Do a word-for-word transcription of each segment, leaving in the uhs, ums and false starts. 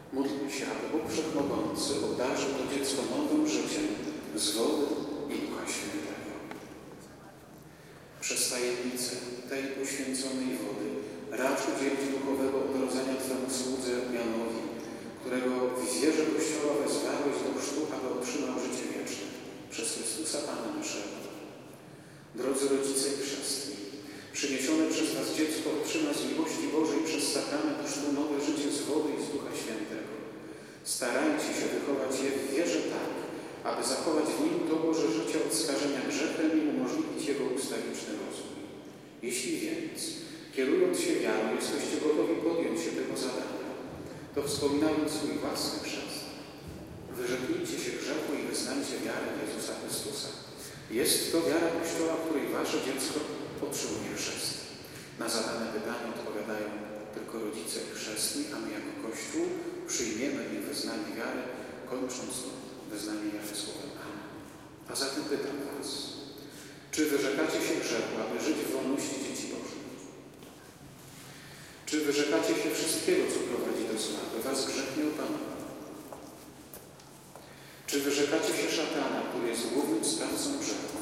Módlmy się, aby Bóg Wszechmogący obdarzył to dziecko nowym życiem z wody i Ducha Świętego. Przez tajemnicę tej poświęconej wody racz udzielić duchowego odrodzenia Twemu słudze Janowi, którego w wierze Kościoła wezwałeś do chrztu, aby otrzymał życie wieczne. Przez Chrystusa Pana naszego. Drodzy rodzice i chrzestni, przyniesione przez Was dziecko otrzyma z miłości Bożej przez sakrament chrztu nowe życie z wody i z Ducha Świętego. Starajcie się wychować je w wierze tak, aby zachować w nim to Boże życie od skażenia grzechem i umożliwić jego ustawiczny rozwój. Jeśli więc, kierując się wiarą, jesteście gotowi podjąć się tego zadania, to wspominając swój własny chrzest, wyrzeknijcie się grzechu i wyznajcie wiarę w Jezusa Chrystusa. Jest to wiara Kościoła, w której wasze dziecko otrzymuje chrzest. Na zadane pytania odpowiadają tylko rodzice chrzestni, a my jako Kościół przyjmiemy ich wyznanie wiary, kończąc to wyznanie wiary słowem Amen. A zatem pytam was, czy wyrzekacie się grzechu, aby żyć w wolności dzieci Bożych? Czy wyrzekacie się wszystkiego, co prowadzi do zła, by was grzech nie opanował? Czy wyrzekacie się szatana, który jest głównym sprawcą grzechu?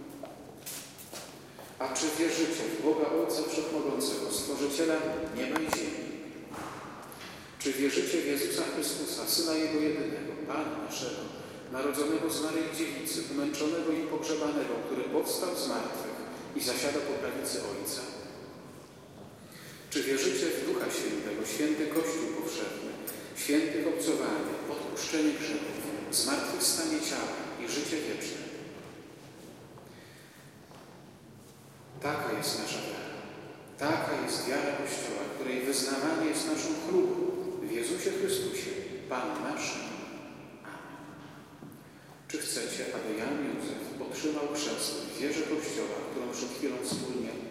A czy wierzycie w Boga Ojca Wszechmogącego, Stworzyciela nieba i ziemi? Czy wierzycie w Jezusa Chrystusa, Syna Jego jedynego, Pana naszego, narodzonego z Maryi Dziewicy, umęczonego i pogrzebanego, który powstał z martwych i zasiada po prawicy Ojca? Czy wierzycie w Ducha Świętego, święty Kościół powszechny, świętych obcowanie, odpuszczenie grzechów, zmartwychwstanie ciała i życie wieczne? Taka jest nasza wiara. Taka jest wiara Kościoła, której wyznawanie jest naszą chlubą w Jezusie Chrystusie, Panu naszym. Amen. Czy chcecie, aby Jan Józef otrzymał chrzest w wierze Kościoła, którą przed chwilą wspólnie